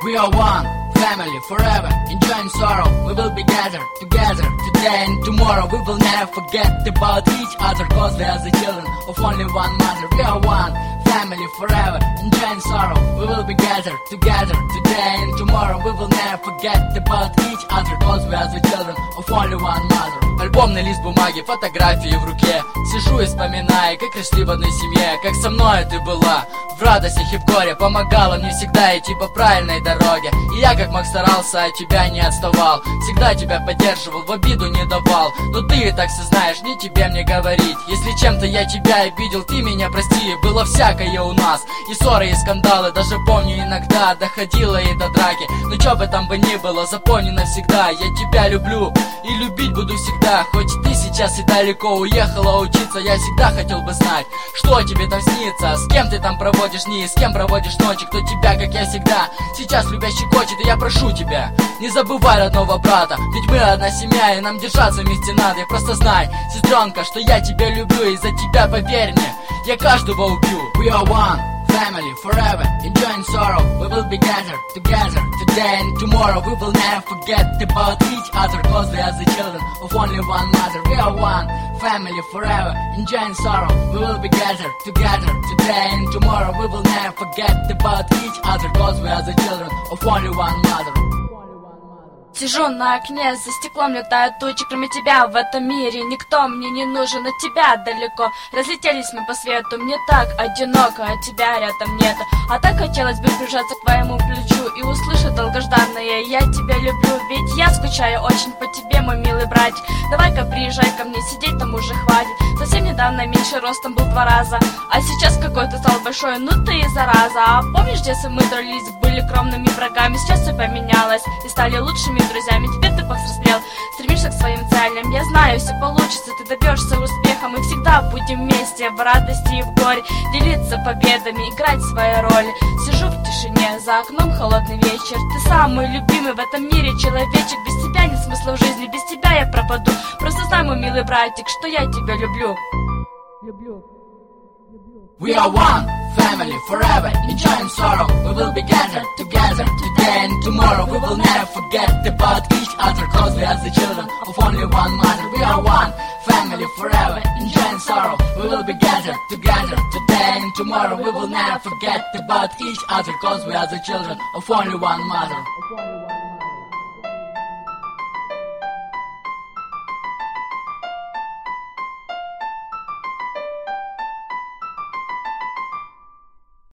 We are one family forever, enjoying sorrow. We will be gathered together today and tomorrow. We will never forget about each other, cause we are the children of only one mother. We are one family forever, enjoying sorrow. We will be gathered together today and tomorrow. We will never forget about each other, cause we are the children of only one mother. Альбомный лист бумаги, фотографии в руке. Сижу и вспоминаю, как росли в одной семье, как со мной ты была в радостях и в горе, помогала мне всегда идти по правильной дороге. И я как мог старался, от тебя не отставал, всегда тебя поддерживал, в обиду не давал. Но ты и так все знаешь, не тебе мне говорить. Если чем-то я тебя обидел, ты меня прости. Было всякое у нас, и ссоры, и скандалы. Даже помню, иногда доходило и до драки. Но чё бы там бы ни было, запомни навсегда, я тебя люблю и любить буду всегда. Хоть ты сейчас и далеко уехала учиться, я всегда хотел бы знать, что тебе там снится, с кем ты там проводишь дни, с кем проводишь ночи, кто тебя, как я всегда, сейчас любя щекочет. И я прошу тебя, не забывай родного брата, ведь мы одна семья, и нам держаться вместе надо. И просто знай, сестренка, что я тебя люблю, и за тебя, поверь мне, я каждого убью. We are one family forever, enjoying sorrow. We will be gathered together today and tomorrow. We will never forget about each other, cause we are the children of only one mother. We are one family forever, enjoying sorrow. We will be gathered together today and tomorrow. We will never forget about each other, cause we are the children of only one mother. Сижу на окне, за стеклом летают тучи. Кроме тебя в этом мире никто мне не нужен. От тебя далеко, разлетелись мы по свету. Мне так одиноко, а тебя рядом нет. А так хотелось бы прижаться к твоему плечу и услышать долгожданное: я тебя люблю, ведь я скучаю очень по тебе, мой милый братик. Давай-ка приезжай ко мне, сидеть там уже хватит. Совсем недавно меньше ростом был 2 раза, а сейчас какой-то стал большой, ну ты и зараза. А помнишь, где мы дрались, были кровными врагами? Сейчас все поменялось и стали лучшими друзьями. Теперь ты повзрослел, стремишься к своим целям. Я знаю, все получится, ты добьешься успеха. Мы всегда будем вместе, в радости и в горе, делиться победами, играть свои роли. Сижу в тишине, за окном холодный вечер. Ты самый любимый в этом мире человечек. Без тебя нет смысла в жизни, без тебя я пропаду. Просто знай, мой милый братик, что я тебя люблю. We are one family forever, enjoying sorrow. We will be gathered together today and tomorrow. We will never forget about each other, cause we are the children of only one mother. We are one family forever, enjoying sorrow. We will be gathered together today and tomorrow. We will never forget about each other, cause we are the children of only one mother.